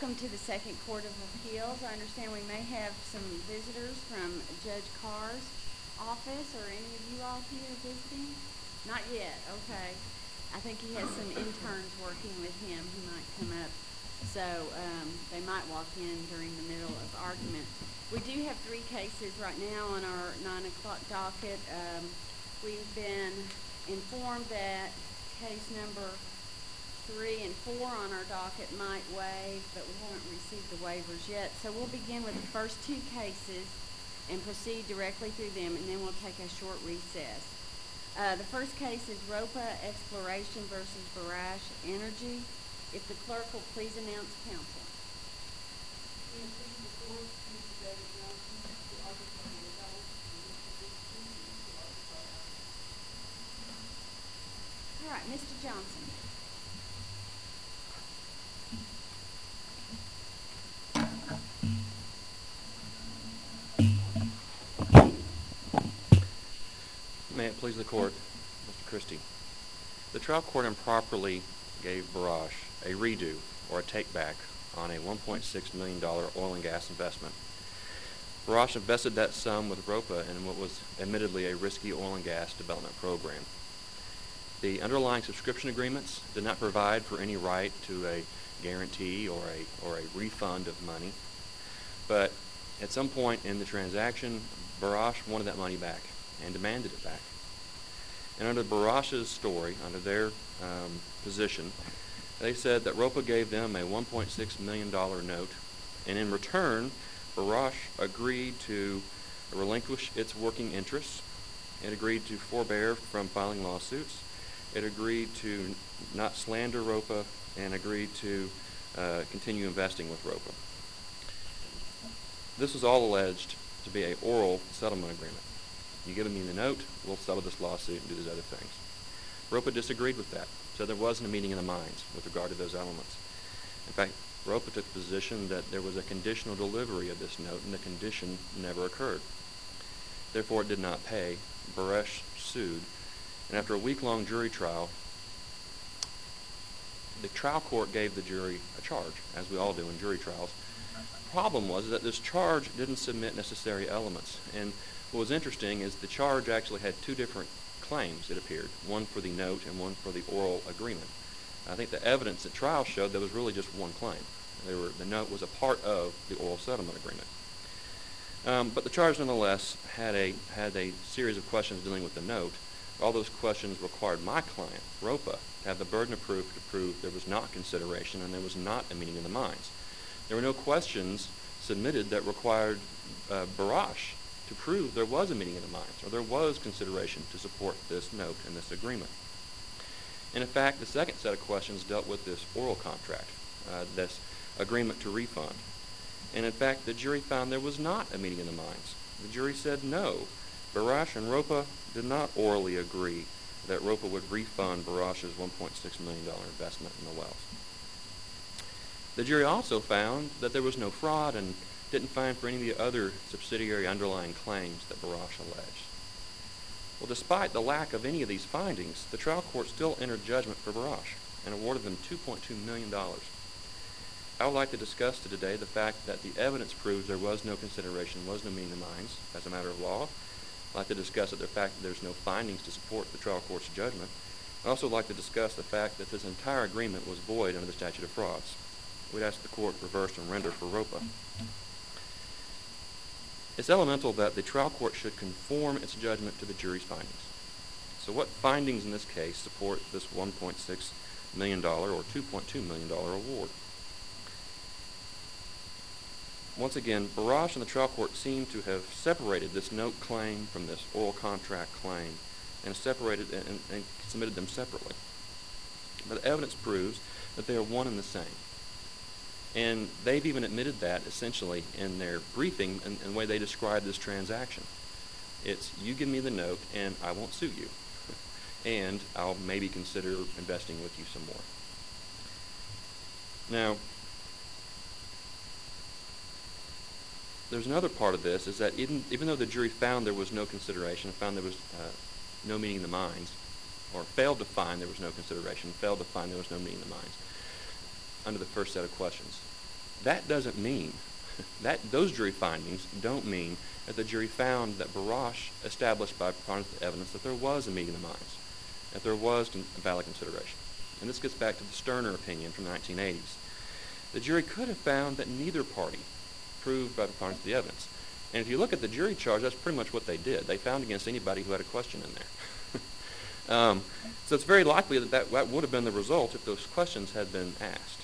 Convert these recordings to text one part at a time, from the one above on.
Welcome to the Second Court of Appeals. I understand we may have some visitors from Judge Carr's office. Are any of you all here visiting? Not yet, okay. I think he has some interns working with him who might come up, so they might walk in during the middle of argument. We do have 3 cases right now on our 9 o'clock docket. We've been informed that case number 3 and 4 on our docket might waive, but we haven't received the waivers yet. So we'll begin with the first 2 cases and proceed directly through them, and then we'll take a short recess. The first case is Ropa Exploration versus Barash Energy. If the clerk will please announce counsel. All right, Mr. Johnson. May it please the court, Mr. Christie. The trial court improperly gave Barash a redo or a take-back on a $1.6 million oil and gas investment. Barash invested that sum with Ropa in what was admittedly a risky oil and gas development program. The underlying subscription agreements did not provide for any right to a guarantee or a refund of money, but at some point in the transaction, Barash wanted that money back and demanded it back. And under Barash's story, under their position, they said that Ropa gave them a $1.6 million note, and in return, Barash agreed to relinquish its working interests. It agreed to forbear from filing lawsuits. It agreed to not slander Ropa, and agreed to continue investing with Ropa. This was all alleged to be an oral settlement agreement. You give me the note, we'll settle this lawsuit and do these other things. Ropa disagreed with that, so there wasn't a meeting of the minds with regard to those elements. In fact, Ropa took the position that there was a conditional delivery of this note, and the condition never occurred. Therefore, it did not pay. Barash sued, and after a week-long jury trial, the trial court gave the jury a charge, as we all do in jury trials. The problem was that this charge didn't submit necessary elements, and what was interesting is the charge actually had 2 different claims, it appeared, one for the note and one for the oral agreement. I think the evidence at trial showed there was really just one claim. The note was a part of the oral settlement agreement. But the charge nonetheless had a series of questions dealing with the note. All those questions required my client, Ropa, to have the burden of proof to prove there was not consideration and there was not a meeting of the minds. There were no questions submitted that required Barash to prove there was a meeting of the minds or there was consideration to support this note and this agreement. And in fact, the second set of questions dealt with this oral contract, this agreement to refund. And in fact, the jury found there was not a meeting of the minds. The jury said no. Barash and Ropa did not orally agree that Ropa would refund Barash's $1.6 million investment in the wells. The jury also found that there was no fraud and didn't find for any of the other subsidiary underlying claims that Barash alleged. Well, despite the lack of any of these findings, the trial court still entered judgment for Barash and awarded them $2.2 million. I would like to discuss today the fact that the evidence proves there was no consideration, was no meeting of the minds as a matter of law. I'd like to discuss the fact that there's no findings to support the trial court's judgment. I'd also like to discuss the fact that this entire agreement was void under the statute of frauds. We'd ask the court reverse and render for Ropa. It's elemental that the trial court should conform its judgment to the jury's findings. So what findings in this case support this $1.6 million or $2.2 million award? Once again, Barash and the trial court seem to have separated this note claim from this oral contract claim and separated and submitted them separately. But the evidence proves that they are one and the same. And they've even admitted that essentially in their briefing and the way they describe this transaction. It's you give me the note and I won't sue you. And I'll maybe consider investing with you some more. Now, there's another part of this is that even though the jury found there was no consideration, found there was no meeting of the minds, or failed to find there was no consideration, failed to find there was no meeting of the minds, under the first set of questions, that doesn't mean, those jury findings don't mean that the jury found that Barash established by preponderance of the evidence that there was a meeting of the minds, that there was a valid consideration. And this gets back to the Sterner opinion from the 1980s. The jury could have found that neither party proved by preponderance of the evidence. And if you look at the jury charge, that's pretty much what they did. They found against anybody who had a question in there. So it's very likely that that would have been the result if those questions had been asked.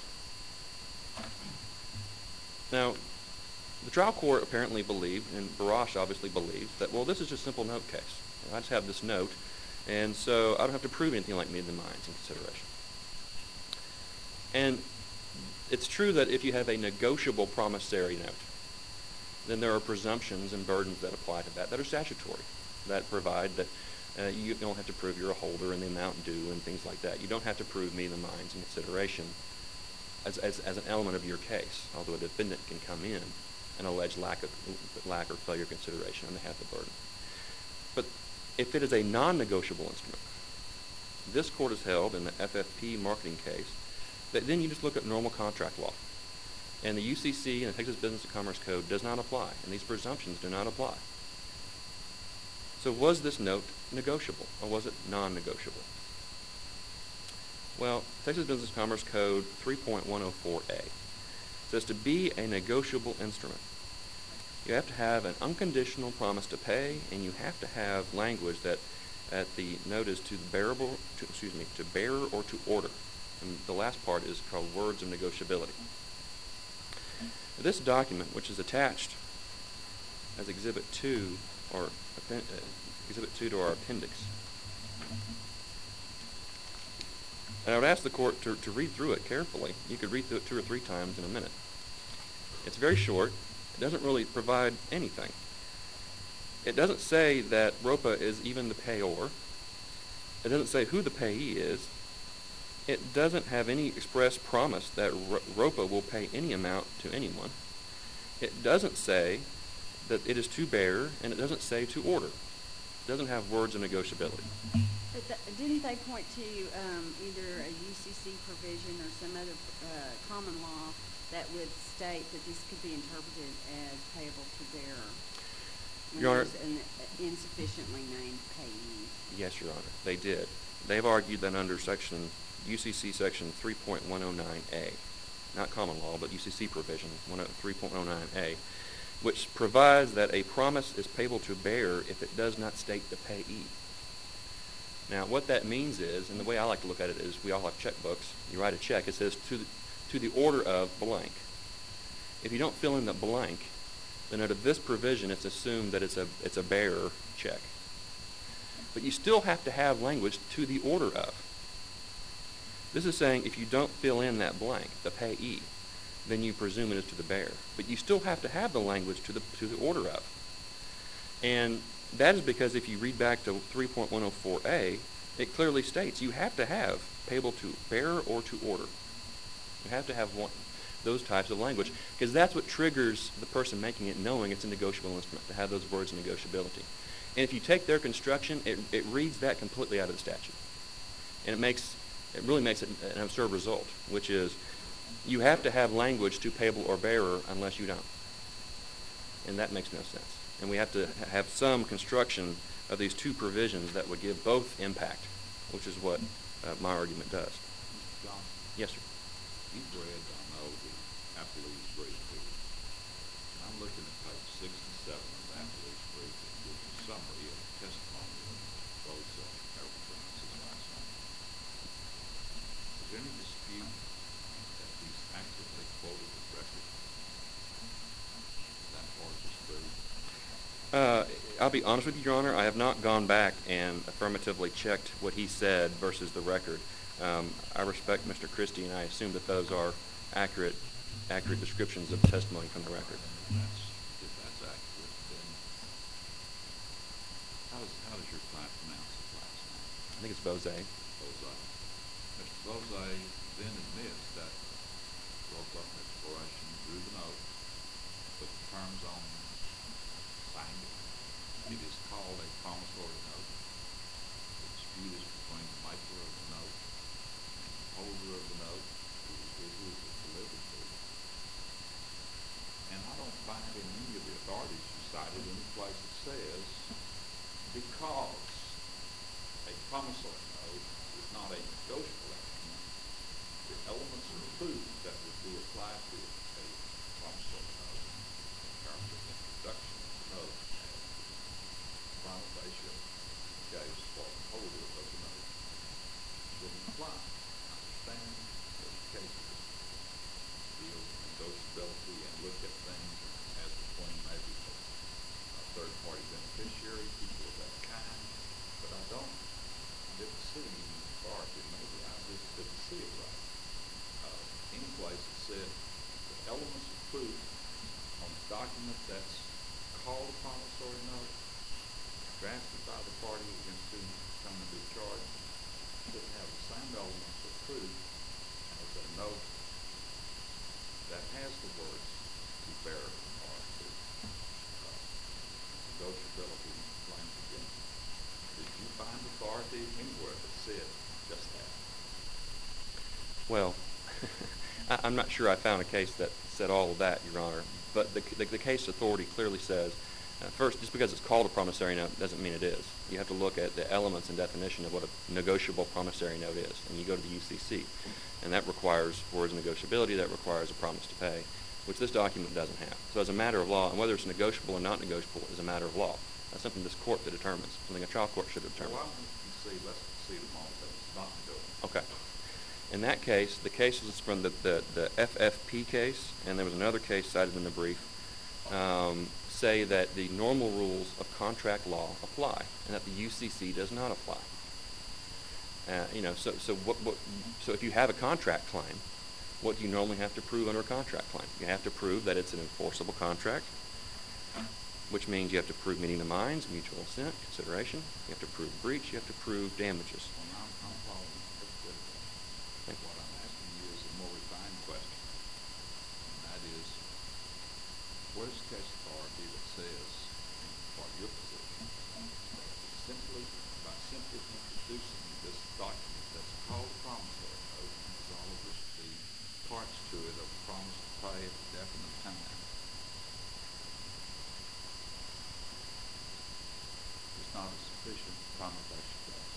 Now, the trial court apparently believed, and Barash obviously believed, that, well, this is just a simple note case. I just have this note, and so I don't have to prove anything like meeting the minds in consideration. And it's true that if you have a negotiable promissory note, then there are presumptions and burdens that apply to that are statutory, that provide that you don't have to prove you're a holder and the amount due and things like that. You don't have to prove meeting the minds in consideration as an element of your case, although a defendant can come in and allege lack or failure of consideration on behalf of the burden. But if it is a non-negotiable instrument, this court has held in the FFP marketing case that then you just look at normal contract law. And the UCC and the Texas Business and Commerce Code does not apply, and these presumptions do not apply. So was this note negotiable, or was it non-negotiable? Well, Texas Business and Commerce Code 3.104A says to be a negotiable instrument, you have to have an unconditional promise to pay, and you have to have language that the note is to bearer or to order. And the last part is called words of negotiability. This document, which is attached as Exhibit 2 or Exhibit 2 to our appendix, and I would ask the court to read through it carefully. You could read through it 2 or 3 times in a minute. It's very short. It doesn't really provide anything. It doesn't say that ROPA is even the payor. It doesn't say who the payee is. It doesn't have any express promise that ROPA will pay any amount to anyone. It doesn't say that it is to bear, and it doesn't say to order. It doesn't have words of negotiability. But didn't they point to either a UCC provision or some other common law that would state that this could be interpreted as payable to bearer when Your Honor, there's an insufficiently named payee? Yes, Your Honor, they did. They've argued that under UCC section 3.109A, not common law, but UCC provision 3.109A, which provides that a promise is payable to bearer if it does not state the payee. Now, what that means is, and the way I like to look at it is, we all have checkbooks. You write a check. It says to the order of blank. If you don't fill in the blank, then under this provision, it's assumed that it's a bearer check. But you still have to have language to the order of. This is saying if you don't fill in that blank, the payee, then you presume it is to the bearer. But you still have to have the language to the order of. And that is because if you read back to 3.104A, it clearly states you have to have payable to bearer or to order. You have to have those types of language, because that's what triggers the person making it knowing it's a negotiable instrument, to have those words of negotiability. And if you take their construction, it reads that completely out of the statute. And it really makes it an absurd result, which is you have to have language to payable or bearer unless you don't. And that makes no sense. And we have to have some construction of these two provisions that would give both impact, which is what my argument does. John, Yes, sir. you've read, I know, the Appellee's brief here. And I'm looking at page 6 and 7 of the Appellee's brief, and gives a summary of the testimony of both Harold Francis' last name. Is there any dispute that he's accurately quoted the record? That part is true. I'll be honest with you, Your Honor. I have not gone back and affirmatively checked what he said versus the record. I respect Mr. Christie, and I assume that those are accurate descriptions of the testimony from the record. If that's accurate, then how does your client pronounce his last name? I think it's Bose. Bose. Mr. Bose then admits that broke up an exploration, drew the note, put the terms on, signed it. It is called a promissory note. The dispute is between the maker of the note and the holder of the note, who it was delivered to. proof that would be applied to a promissory note in terms of introduction of the note as the prima facie case for the holder of the note shouldn't apply. I understand those cases deal with negotiability and look at things as between maybe a third-party beneficiary, people of that kind, but I didn't see any authority. Maybe I just didn't see it right. Any place that said the elements of proof on a document that's called a promissory note, drafted by the party against whom it's coming to be charged, should have the same elements of proof as a note that has the words to bear or to negotiability claims against it. Did you find authority anywhere that said just that? Well, I'm not sure I found a case that said all of that, Your Honor. But the case authority clearly says, first, just because it's called a promissory note doesn't mean it is. You have to look at the elements and definition of what a negotiable promissory note is. And you go to the UCC. And that requires words of negotiability, that requires a promise to pay, which this document doesn't have. So as a matter of law, and whether it's negotiable or not negotiable is a matter of law. That's something this court that determines, something a trial court should determine. Well, let's concede a moment that it's not negotiable. Okay. In that case, the case is from the FFP case, and there was another case cited in the brief, say that the normal rules of contract law apply, and that the UCC does not apply. So if you have a contract claim, what do you normally have to prove under a contract claim? You have to prove that it's an enforceable contract, which means you have to prove meeting the minds, mutual assent, consideration. You have to prove breach. You have to prove damages. Well, I'm following. That's good. What I'm asking you is a more refined question, and that is, what is case authority that says, for your position, by simply introducing this document that's called a promissory note, and there's all of the parts to it of promise to pay at a definite time, is not a sufficient prima facie case?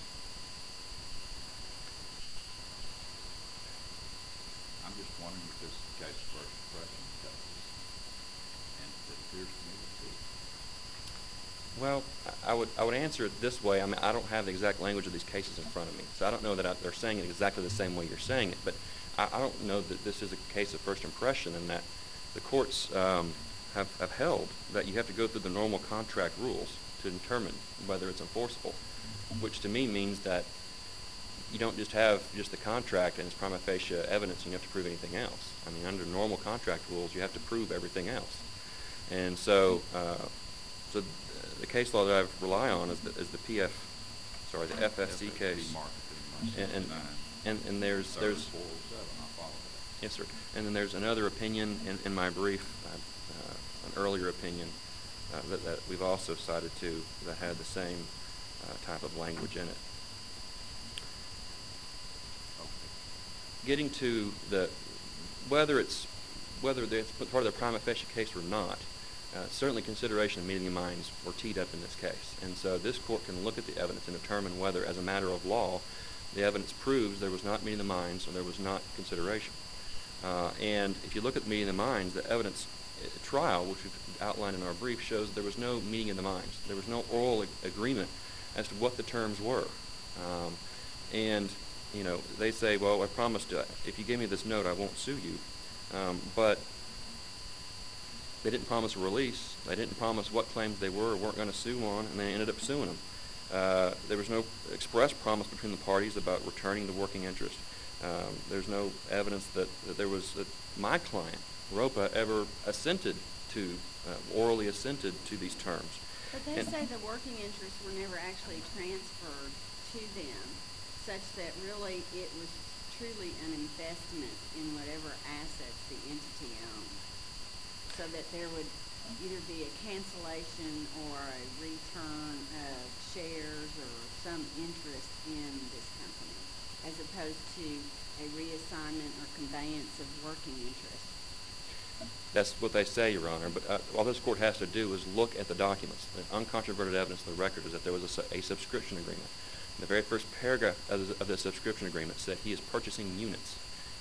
I'm just wondering if this is a case of first impression cases, and it appears to me to be. Well, I would answer it this way. I mean, I don't have the exact language of these cases in front of me, so I don't know that they're saying it exactly the same way you're saying it. But I don't know that this is a case of first impression, and that the courts have held that you have to go through the normal contract rules to determine whether it's enforceable, which to me means that you don't just have just the contract and it's prima facie evidence and you have to prove anything else. I mean, under normal contract rules, you have to prove everything else. And so the case law that I rely on is the FFC case. And there's yes, sir. And then there's another opinion in my brief, an earlier opinion that we've also cited too, that had the same type of language in it. Getting to whether it's part of the prima facie case or not, certainly consideration of meeting the minds were teed up in this case. And so this court can look at the evidence and determine whether, as a matter of law, the evidence proves there was not meeting the minds or there was not consideration. And if you look at meeting the minds, the evidence trial, which we've outlined in our brief, shows there was no meeting of the minds. There was no oral agreement as to what the terms were. And, you know, they say, well, I promised if you give me this note, I won't sue you. But they didn't promise a release. They didn't promise what claims they were or weren't going to sue on, and they ended up suing them. There was no express promise between the parties about returning the working interest. There's no evidence that my client, ROPA, ever orally assented to these terms. But they say the working interests were never actually transferred to them, such that really it was truly an investment in whatever assets the entity owned, so that there would either be a cancellation or a return of shares or some interest in this company, as opposed to a reassignment or conveyance of working interest. That's what they say, Your Honor. But all this court has to do is look at the documents. The uncontroverted evidence of the record is that there was a subscription agreement. The very first paragraph of the subscription agreement said he is purchasing units.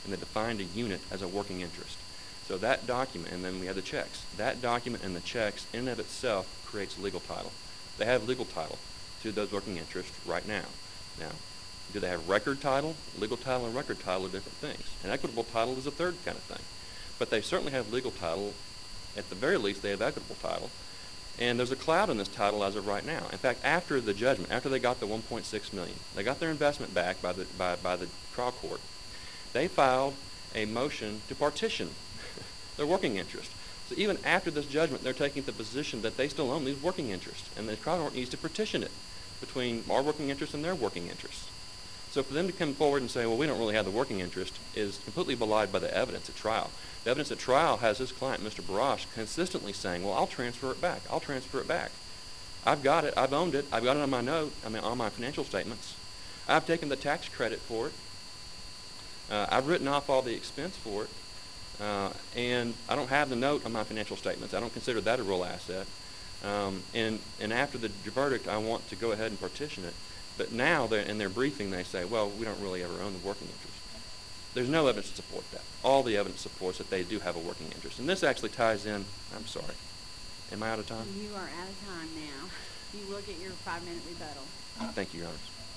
and they defined a unit as a working interest. So that document, and then we had the checks. That document and the checks in and of itself creates legal title. They have legal title to those working interests right now. Now, do they have record title? Legal title and record title are different things. And equitable title is a third kind of thing. But they certainly have legal title. At the very least, they have equitable title. And there's a cloud in this title as of right now. In fact, after the judgment, after they got the $1.6 million, they got their investment back by the trial court, they filed a motion to partition their working interest. So even after this judgment, they're taking the position that they still own these working interests, and the trial court needs to partition it between our working interest and their working interests. So for them to come forward and say, well, we don't really have the working interest, is completely belied by the evidence at trial. The evidence at trial has his client, Mr. Barash, consistently saying, well, I'll transfer it back. I'll transfer it back. I've got it. I've owned it. I've got it on my note, on my financial statements. I've taken the tax credit for it. I've written off all the expense for it. And I don't have the note on my financial statements. I don't consider that a real asset. And after the verdict, I want to go ahead and partition it. But now, in their briefing, they say, well, we don't really ever own the working interest. There's no evidence to support that. All the evidence supports that they do have a working interest. And this actually ties in, I'm sorry, am I out of time? You are out of time now. You will get your 5-minute rebuttal. Thank you, Your Honors.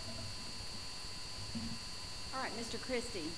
All right, Mr. Christie.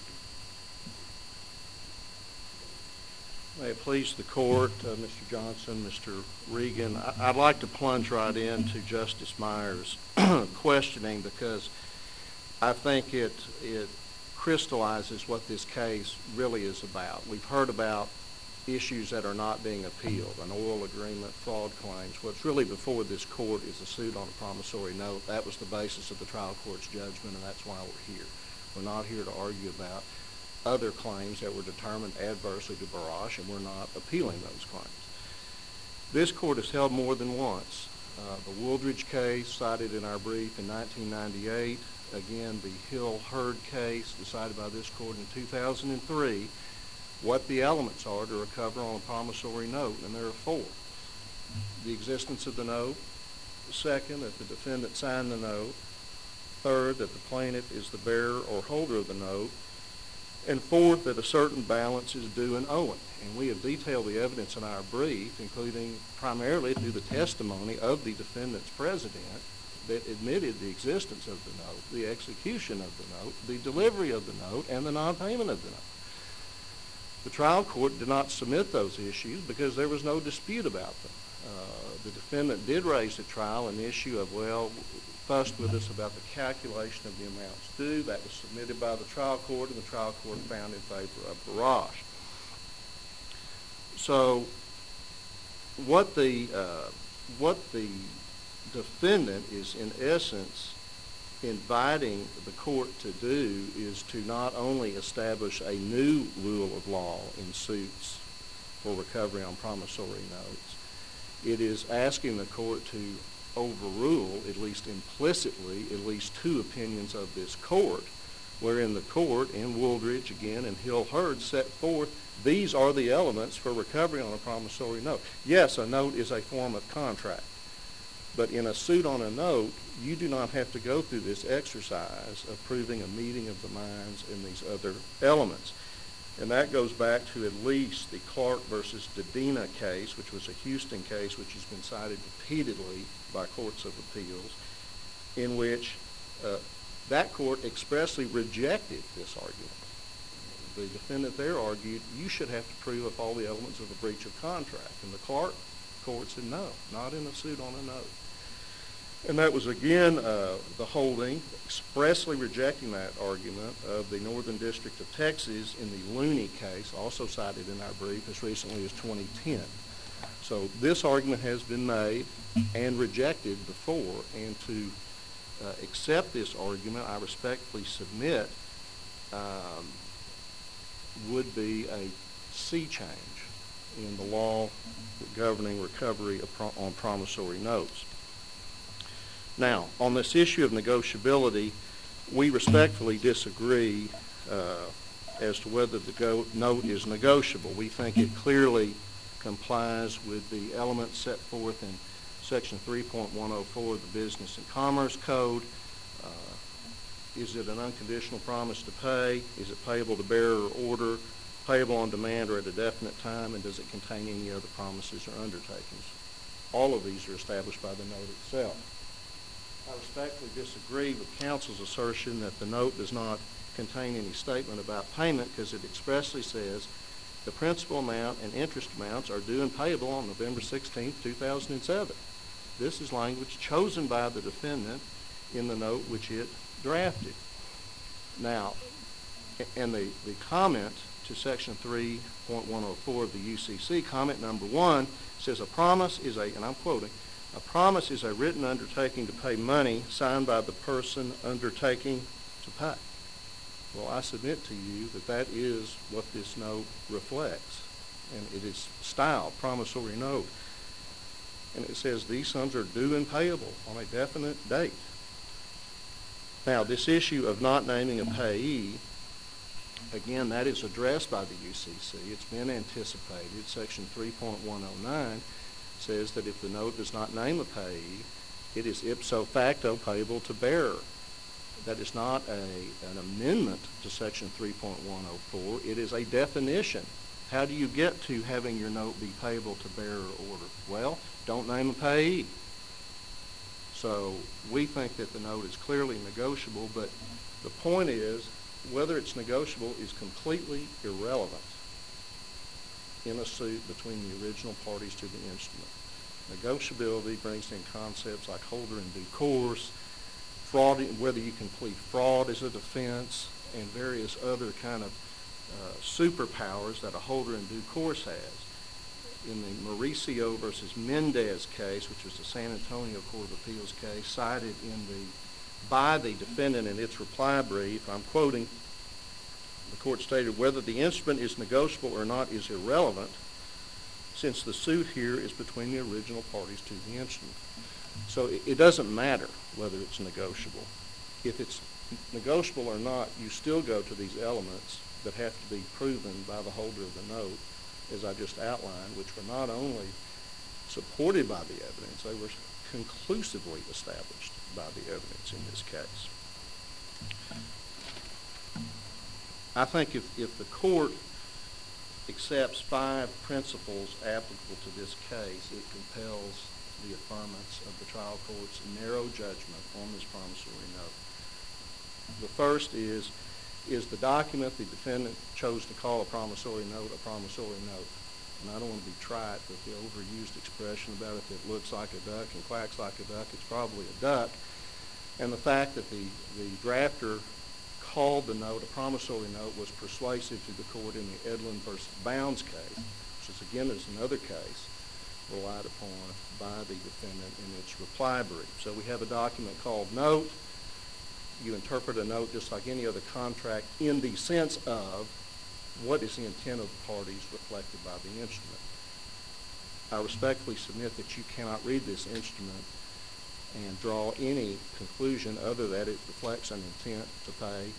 May it please the court, Mr. Johnson, Mr. Regan, I'd like to plunge right into Justice Myers' questioning, because I think it crystallizes what this case really is about. We've heard about issues that are not being appealed, an oral agreement, fraud claims. What's really before this court is a suit on a promissory note. That was the basis of the trial court's judgment, and that's why we're here. We're not here to argue about other claims that were determined adversely to Barash, and we're not appealing those claims. This court has held more than once. The Wooldridge case cited in our brief in 1998, again the Hill-Hurd case decided by this court in 2003, what the elements are to recover on a promissory note, and there are 4. The existence of the note. Second, that the defendant signed the note. Third, that the plaintiff is the bearer or holder of the note. And fourth, that a certain balance is due and owing. And we have detailed the evidence in our brief, including primarily through the testimony of the defendant's president, that admitted the existence of the note, the execution of the note, the delivery of the note, and the non-payment of the note. The trial court did not submit those issues because there was no dispute about them. The defendant did raise at trial an issue of, well, fussed with us about the calculation of the amounts due. That was submitted by the trial court, and the trial court found in favor of Barash. So what the defendant is in essence inviting the court to do is to not only establish a new rule of law in suits for recovery on promissory notes, it is asking the court to overrule, at least implicitly, at least 2 opinions of this court, wherein the court in Wooldridge, again, and Hill-Hurd set forth these are the elements for recovery on a promissory note. Yes, a note is a form of contract, but in a suit on a note, you do not have to go through this exercise of proving a meeting of the minds in these other elements. And that goes back to at least the Clark versus Dedina case, which was a Houston case which has been cited repeatedly by courts of appeals, in which that court expressly rejected this argument. The defendant there argued, you should have to prove up all the elements of a breach of contract. And the Clark court said, no, not in a suit on a note. And that was, again, the holding, expressly rejecting that argument of the Northern District of Texas in the Looney case, also cited in our brief as recently as 2010. So this argument has been made and rejected before, and to accept this argument, I respectfully submit, would be a sea change in the law governing recovery on promissory notes. Now, on this issue of negotiability, we respectfully disagree as to whether the note is negotiable. We think it clearly complies with the elements set forth in Section 3.104 of the Business and Commerce Code. Is it an unconditional promise to pay? Is it payable to bearer or order, payable on demand or at a definite time, and does it contain any other promises or undertakings? All of these are established by the note itself. I respectfully disagree with counsel's assertion that the note does not contain any statement about payment, because it expressly says the principal amount and interest amounts are due and payable on November 16, 2007. This is language chosen by the defendant in the note which it drafted. Now, and the comment to Section 3.104 of the UCC, comment number 1, says a promise is and I'm quoting, a promise is a written undertaking to pay money signed by the person undertaking to pay. Well, I submit to you that that is what this note reflects, and it is styled promissory note. And it says these sums are due and payable on a definite date. Now, this issue of not naming a payee, again, that is addressed by the UCC. It's been anticipated. Section 3.109 says that if the note does not name a payee, it is ipso facto payable to bearer. That is not an amendment to Section 3.104. It is a definition. How do you get to having your note be payable to bearer or order? Well, don't name a payee. So we think that the note is clearly negotiable, but the point is whether it's negotiable is completely irrelevant in a suit between the original parties to the instrument. Negotiability brings in concepts like holder in due course, fraud, whether you can plead fraud as a defense, and various other kind of superpowers that a holder in due course has. In the Mauricio versus Mendez case, which was the San Antonio Court of Appeals case, cited by the defendant in its reply brief, I'm quoting, the court stated, whether the instrument is negotiable or not is irrelevant, since the suit here is between the original parties to the instrument. So it doesn't matter whether it's negotiable. If it's negotiable or not, you still go to these elements that have to be proven by the holder of the note, as I just outlined, which were not only supported by the evidence, they were conclusively established by the evidence in this case. I think if the court accepts 5 principles applicable to this case, it compels the affirmance of the trial court's narrow judgment on this promissory note. The first is the document the defendant chose to call a promissory note. And I don't want to be trite with the overused expression about if it looks like a duck and quacks like a duck, it's probably a duck. And the fact that the drafter called the note a promissory note was persuasive to the court in the Edlin versus Bounds case, which is, again, is another case relied upon by the defendant in its reply brief. So we have a document called note. You interpret a note just like any other contract in the sense of what is the intent of the parties reflected by the instrument. I respectfully submit that you cannot read this instrument and draw any conclusion other than it reflects an intent to pay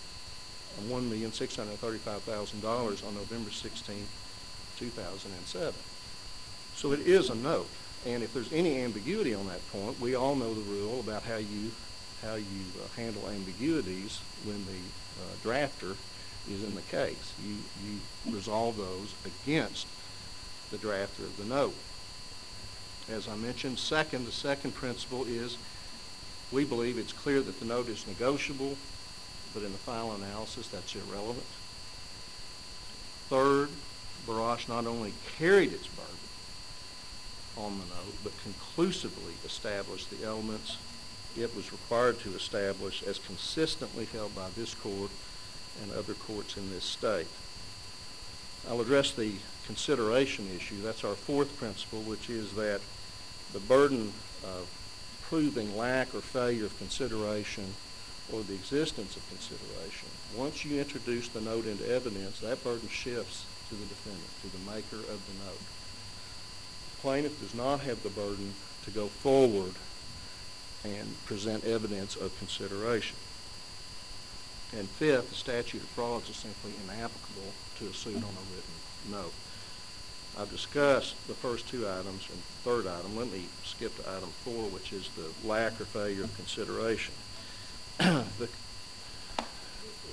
$1,635,000 on November 16, 2007. So it is a note. And if there's any ambiguity on that point, we all know the rule about how you handle ambiguities when the drafter is in the case. You resolve those against the drafter of the note. As I mentioned, the second principle is we believe it's clear that the note is negotiable, but in the final analysis that's irrelevant. Third, Barash not only carried its burden on the note, but conclusively established the elements it was required to establish as consistently held by this court and other courts in this state. I'll address the consideration issue. That's our fourth principle, which is that the burden of proving lack or failure of consideration or the existence of consideration, once you introduce the note into evidence, that burden shifts to the defendant, to the maker of the note. The plaintiff does not have the burden to go forward and present evidence of consideration. And fifth, the statute of frauds is simply inapplicable to a suit on a written note. I've discussed the first two items and the third item. Let me skip to item 4, which is the lack or failure of consideration.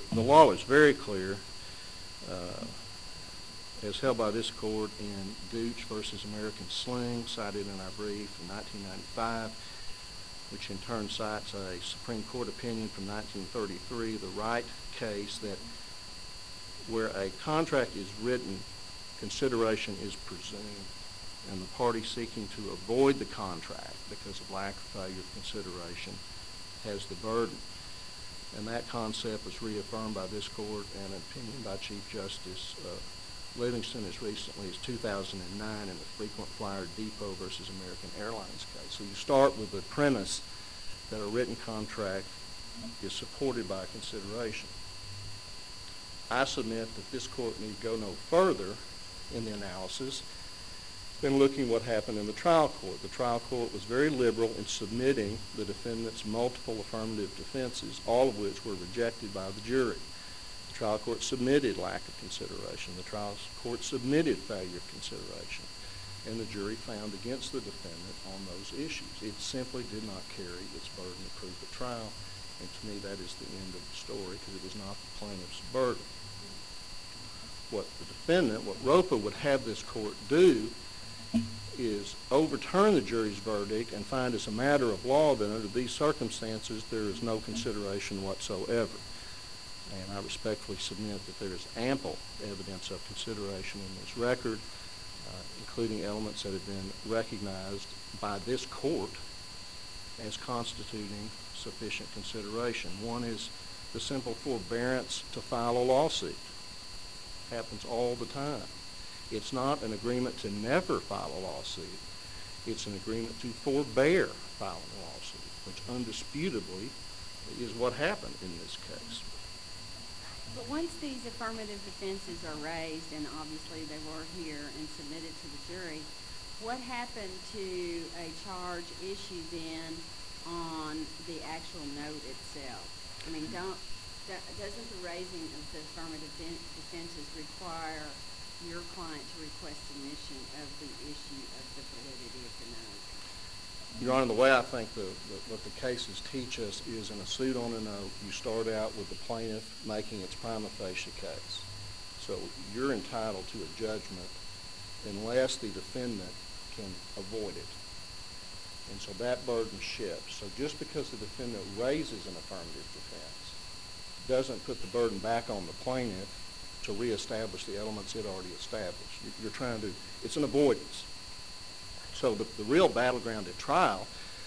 the law is very clear, as held by this court in Gooch versus American Sling, cited in our brief in 1995, which in turn cites a Supreme Court opinion from 1933, the Wright case, that where a contract is written, consideration is presumed, and the party seeking to avoid the contract because of lack of failure of consideration has the burden. And that concept was reaffirmed by this court and an opinion by Chief Justice Livingston as recently as 2009 in the frequent flyer Depot versus American Airlines case. So you start with the premise that a written contract is supported by consideration. I submit that this court need go no further in the analysis than looking what happened in the trial court. The trial court was very liberal in submitting the defendant's multiple affirmative defenses, all of which were rejected by the jury. The trial court submitted lack of consideration. The trial court submitted failure of consideration. And the jury found against the defendant on those issues. It simply did not carry its burden to prove the trial. And to me, that is the end of the story, because it was not the plaintiff's burden. What the defendant, what ROPA would have this court do, is overturn the jury's verdict and find as a matter of law that under these circumstances there is no consideration whatsoever. And I respectfully submit that there is ample evidence of consideration in this record, including elements that have been recognized by this court as constituting sufficient consideration. One is the simple forbearance to file a lawsuit. Happens all the time. It's not an agreement to never file a lawsuit. It's an agreement to forbear filing a lawsuit, which undisputably is what happened in this case. But once these affirmative defenses are raised, and obviously they were here and submitted to the jury, what happened to a charge issued then on the actual note itself? I mean, doesn't the raising of the affirmative defenses require your client to request submission of the issue of the validity of the note? Your Honor, the way I think what the cases teach us is in a suit on a note, you start out with the plaintiff making its prima facie case. So you're entitled to a judgment unless the defendant can avoid it. And so that burden shifts. So just because the defendant raises an affirmative defense doesn't put the burden back on the plaintiff to reestablish the elements it already established. You're trying to, it's an avoidance. So the real battleground at trial,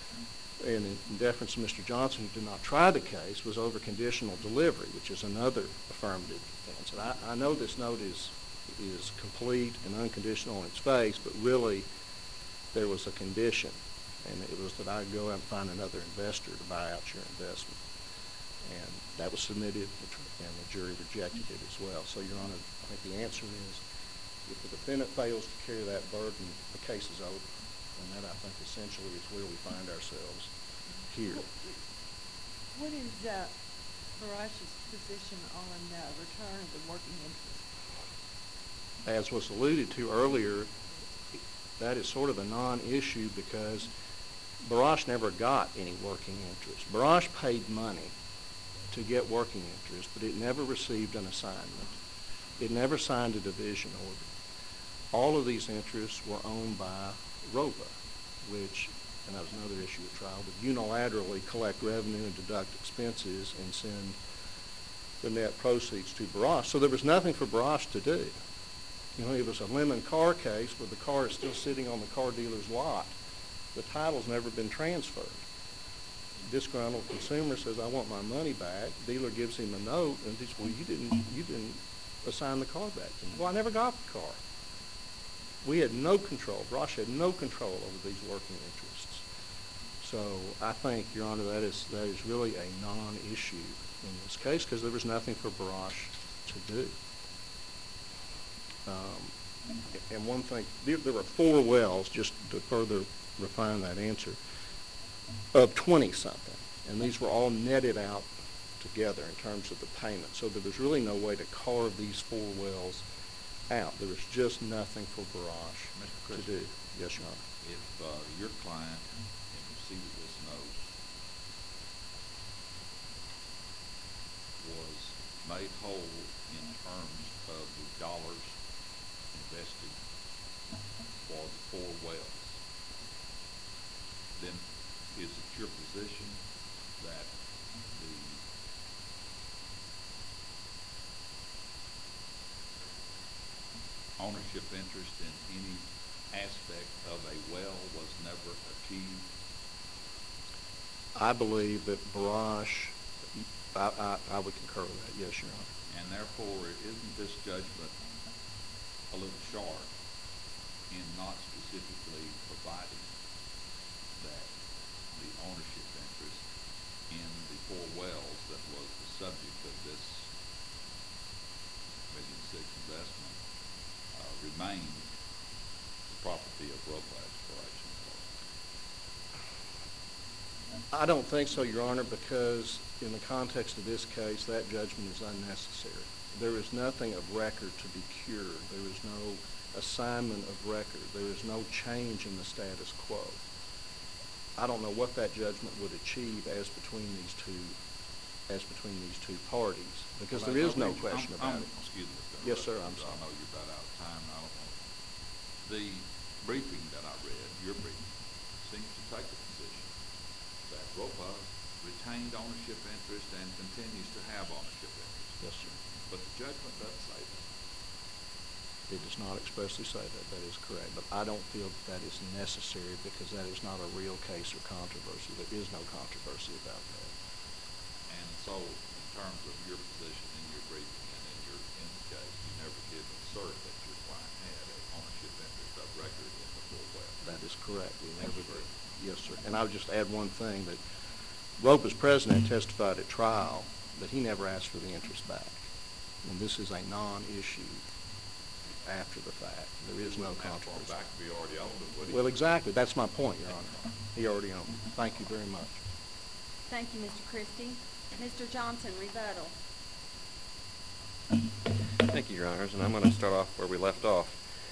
and in deference to Mr. Johnson, who did not try the case, was over conditional delivery, which is another affirmative defense. And I know this note is complete and unconditional in its face, but really there was a condition, and it was that I go out and find another investor to buy out your investment. And that was submitted, and the jury rejected it as well. So, Your Honor, I think the answer is if the defendant fails to carry that burden, the case is over. And that, I think, essentially is where we find ourselves here. What is Barash's position on return of the working interest? As was alluded to earlier, that is sort of a non-issue because Barash never got any working interest. Barash paid money to get working interest, but it never received an assignment. It never signed a division order. All of these interests were owned by ROPA, which, and that was another issue at trial, would unilaterally collect revenue and deduct expenses and send the net proceeds to Barash. So there was nothing for Barash to do. You know, it was a lemon car case where the car is still sitting on the car dealer's lot. The title's never been transferred. Disgruntled consumer says, I want my money back. Dealer gives him a note and he says, well, you didn't assign the car back to me. Well, I never got the car. We had no control. Barash had no control over these working interests. So I think, Your Honor, that is really a non-issue in this case because there was nothing for Barash to do. And one thing, there were 4 wells, just to further refine that answer, of 20-something. And these were all netted out together in terms of the payment. So there was really no way to carve these 4 wells out. There was just nothing for Barash to do. Yes, Your Honor. If your client in receipt of this note was made whole in terms of the dollars invested for the 4 wells, then is it your position that the ownership interest in any aspect of a well was never achieved? I believe that Barash, I would concur with that, yes, Your Honor. And therefore, isn't this judgment a little short in not specifically providing that the ownership interest in the 4 wells that was the subject of this $1.6 million investment remained the property of Ropa Exploration Corp.? I don't think so, Your Honor, because in the context of this case, that judgment is unnecessary. There is nothing of record to be cured. There is no assignment of record. There is no change in the status quo. I don't know what that judgment would achieve as between these two parties, because there is no question about it. Excuse me. Yes, sir, I'm sorry. I know you're about out of time. I don't want the briefing that I read, your briefing, seems to take the position that Ropa retained ownership interest and continues to have ownership interest. Yes, sir. But the judgment doesn't say that. It does not expressly say that. That is correct. But I don't feel that is necessary because that is not a real case or controversy. There is no controversy about that. And so, in terms of your position in your briefing and in the case, you never did assert that your client had an ownership interest of record in the 4 wells. That is correct. We never did. Yes, sir. And I would just add one thing, that Ropa's president testified at trial that he never asked for the interest back. And this is a non-issue after the fact. There is no controversy. Back if he already owned it, would he? Well, exactly. That's my point, Your Honor. He already owned it. Thank you very much. Thank you, Mr. Christie. Mr. Johnson, rebuttal. Thank you, Your Honors, and I'm going to start off where we left off.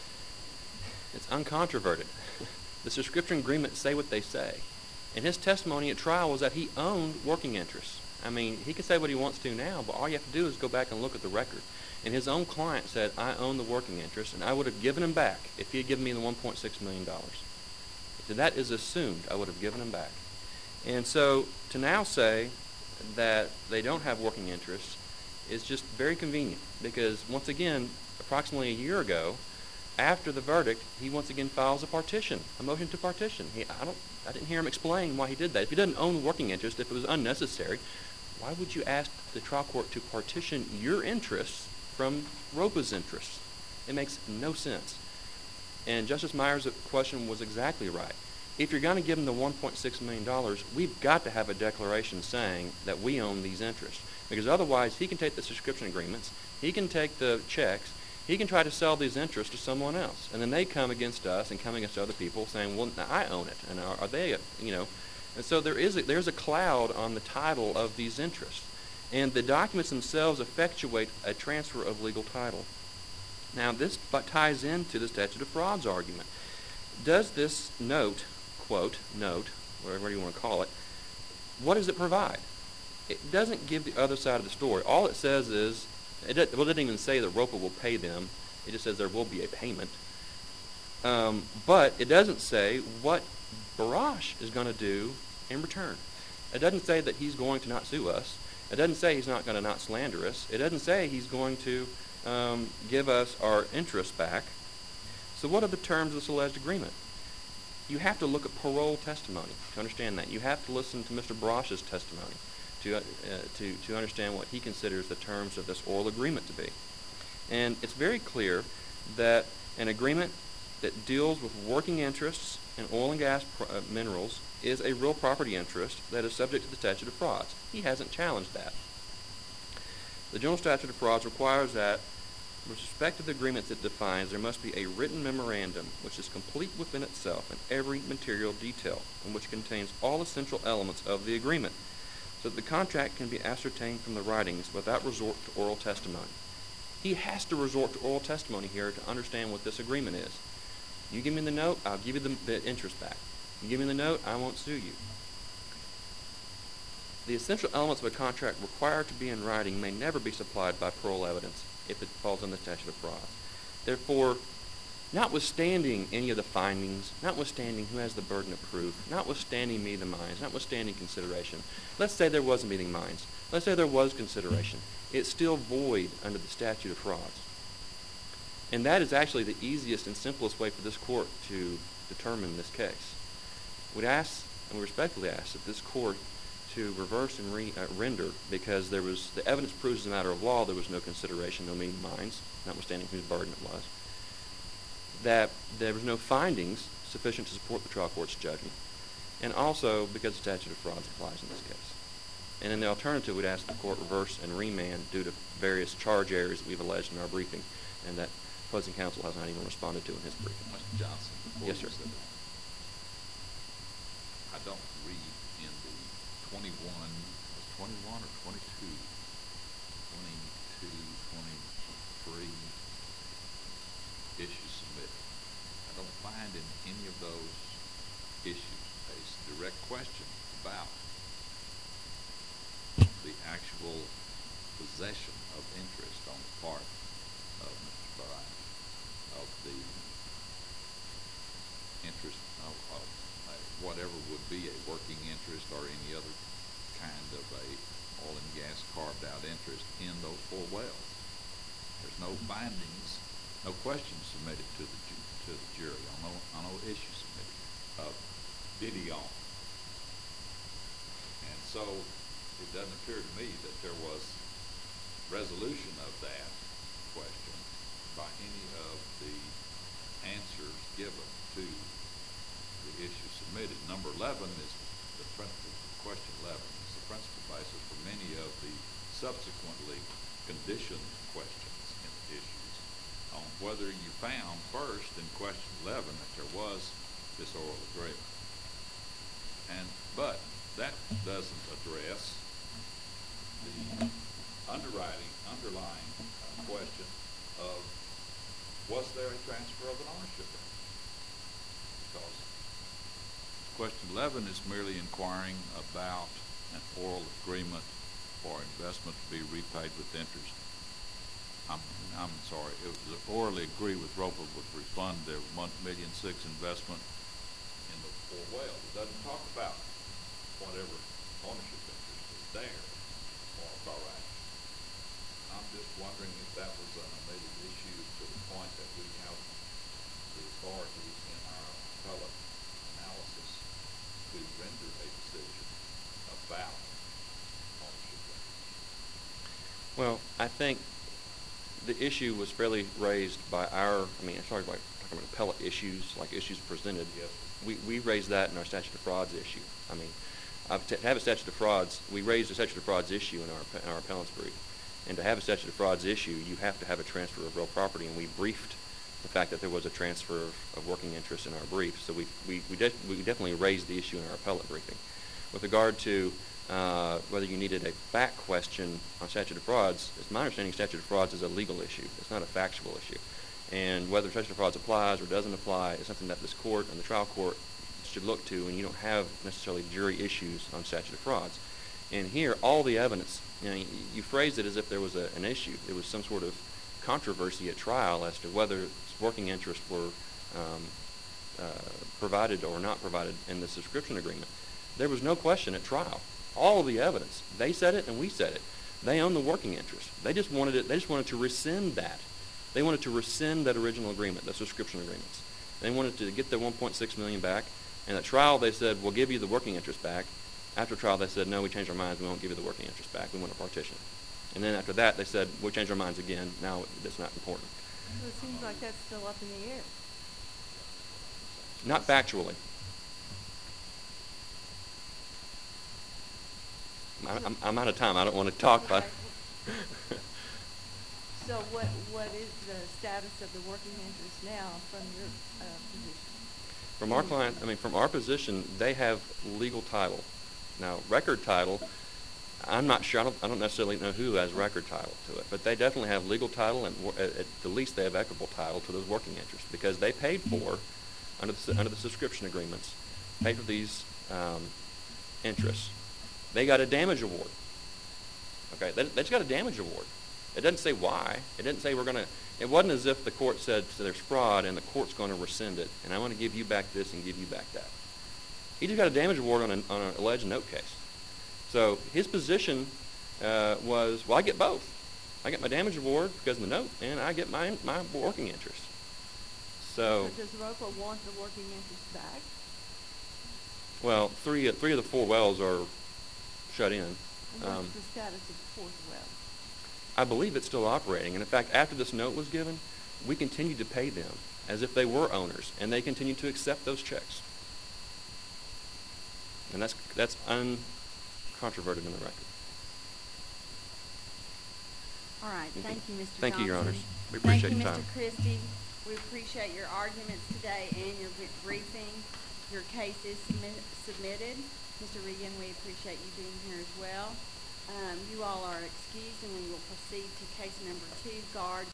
It's uncontroverted. The subscription agreements say what they say. And his testimony at trial was that he owned working interests. I mean, he can say what he wants to now, but all you have to do is go back and look at the record. And his own client said, I own the working interest, and I would have given him back if he had given me the $1.6 million. So that is assumed. I would have given him back. And so to now say that they don't have working interests is just very convenient because, once again, approximately a year ago, after the verdict, he once again files a motion to partition. I didn't hear him explain why he did that. If he doesn't own working interest, if it was unnecessary, why would you ask the trial court to partition your interests from Ropa's interests? It makes no sense. And Justice Myers' question was exactly right. If you're going to give him the $1.6 million, we've got to have a declaration saying that we own these interests. Because otherwise, he can take the subscription agreements, he can take the checks, he can try to sell these interests to someone else. And then they come against us and come against other people saying, well, I own it. And are they, And so there's a cloud on the title of these interests. And the documents themselves effectuate a transfer of legal title. Now, this ties into the statute of frauds argument. Does this note, quote, note, whatever you want to call it, what does it provide? It doesn't give the other side of the story. All it says is, it doesn't even say that Ropa will pay them. It just says there will be a payment. But it doesn't say what Barash is going to do in return. It doesn't say that he's going to not sue us. It doesn't say he's not going to not slander us. It doesn't say he's going to give us our interest back. So what are the terms of this alleged agreement? You have to look at parole testimony to understand that. You have to listen to Mr. Barash's testimony to understand what he considers the terms of this oral agreement to be. And it's very clear that an agreement that deals with working interests in oil and gas minerals is a real property interest that is subject to the statute of frauds. He hasn't challenged that. The general statute of frauds requires that, with respect to the agreements it defines, there must be a written memorandum which is complete within itself in every material detail and which contains all essential elements of the agreement, so that the contract can be ascertained from the writings without resort to oral testimony. He has to resort to oral testimony here to understand what this agreement is. You give me the note, I'll give you the interest back. You give me the note, I won't sue you. The essential elements of a contract required to be in writing may never be supplied by parole evidence if it falls on the statute of frauds. Therefore, notwithstanding any of the findings, notwithstanding who has the burden of proof, notwithstanding meeting the minds, notwithstanding consideration, let's say there was a meeting minds, let's say there was consideration, it's still void under the statute of frauds. And that is actually the easiest and simplest way for this court to determine this case. We'd ask, and we respectfully ask, that this court to reverse and render, because there was, the evidence proves as a matter of law there was no consideration, no meeting minds, notwithstanding whose burden it was, that there was no findings sufficient to support the trial court's judgment, and also because the statute of frauds applies in this case. And in the alternative, we'd ask the court reverse and remand due to various charge areas that we've alleged in our briefing, and that opposing counsel has not even responded to in his briefing. Mr. Johnson, before Yes, you sir. sit down, I don't read in the 21, was 21 or 22, 23 issues submitted. I don't find in any of those issues a direct question about the actual possession of interest on the part of Mr. Baraj, of the interest of whatever would be a working interest or any other kind of a oil and gas carved out interest in those 4 wells. There's no findings, no questions submitted to the jury on no issue submitted of did he own. And so it doesn't appear to me that there was resolution of that question by any of the answers given to the issue submitted. Number 11 is the principal, question 11 is the principal basis for many of the subsequently conditioned questions in the issues on whether you found first in question 11 that there was this oral agreement. But that doesn't address the underlying question of was there a transfer of an ownership right? Because question 11 is merely inquiring about an oral agreement for investment to be repaid with interest. I'm sorry, it was orally agreed with Roper would refund their $1.6 million investment in the 4 wells. It doesn't talk about whatever ownership interest is there for Baraj. I'm just wondering if that was an omitted issue to the point that we have the authority in our appellate analysis to render a decision about ownership interest. Well, I think the issue was fairly raised by I'm talking about appellate issues, like issues presented. Yes. We raised that in our statute of frauds issue. To have a statute of frauds, we raised a statute of frauds issue in our appellant's brief. And to have a statute of frauds issue, you have to have a transfer of real property, and we briefed the fact that there was a transfer of working interest in our brief. So we definitely raised the issue in our appellate briefing. With regard to whether you needed a fact question on statute of frauds, it's my understanding statute of frauds is a legal issue. It's not a factual issue. And whether statute of frauds applies or doesn't apply is something that this court and the trial court should look to, and you don't have necessarily jury issues on statute of frauds. And here, all the evidence, you phrased it as if there was an issue. It was some sort of controversy at trial as to whether working interests were provided or not provided in the subscription agreement. There was no question at trial. All of the evidence, they said it and we said it. They own the working interest. They just wanted it. They just wanted to rescind that. They wanted to rescind that original agreement, the subscription agreements. They wanted to get their $1.6 million back. And at trial, they said, we'll give you the working interest back. After trial, they said, no, we changed our minds. We won't give you the working interest back. We want a partition. And then after that, they said, we'll change our minds again. Now it's not important. Well, it seems like that's still up in the air. Not factually. I'm out of time. I don't want to talk about it. So what is the status of the working interest now from your position? From our client, from our position, they have legal title. Now, record title, I'm not sure. I don't necessarily know who has record title to it, but they definitely have legal title, and at the least, they have equitable title to those working interests because they paid for, under the subscription agreements, paid for these interests. they got a damage award. Okay, they just got a damage award. It doesn't say why. It didn't say we're going to, it wasn't as if the court said so there's fraud and the court's going to rescind it, and I want to give you back this and give you back that. He just got a damage award on an alleged note case. So his position was, well, I get both. I get my damage award because of the note, and I get my working interest. So, Does ROPA want the working interest back? well, three of the 4 wells are shut in. And what's the status of the 4th well? I believe it's still operating. And in fact, after this note was given, we continued to pay them as if they were owners, and they continued to accept those checks. And that's uncontroverted in the record. All right, thank you, Mr. Thank you, Your Johnson. Honors. We appreciate your time. Thank you, Mr. Christie. We appreciate your arguments today and your briefing. Your case is submitted. Mr. Regan, we appreciate you being here as well. You all are excused, and we will proceed to case number 2, Guard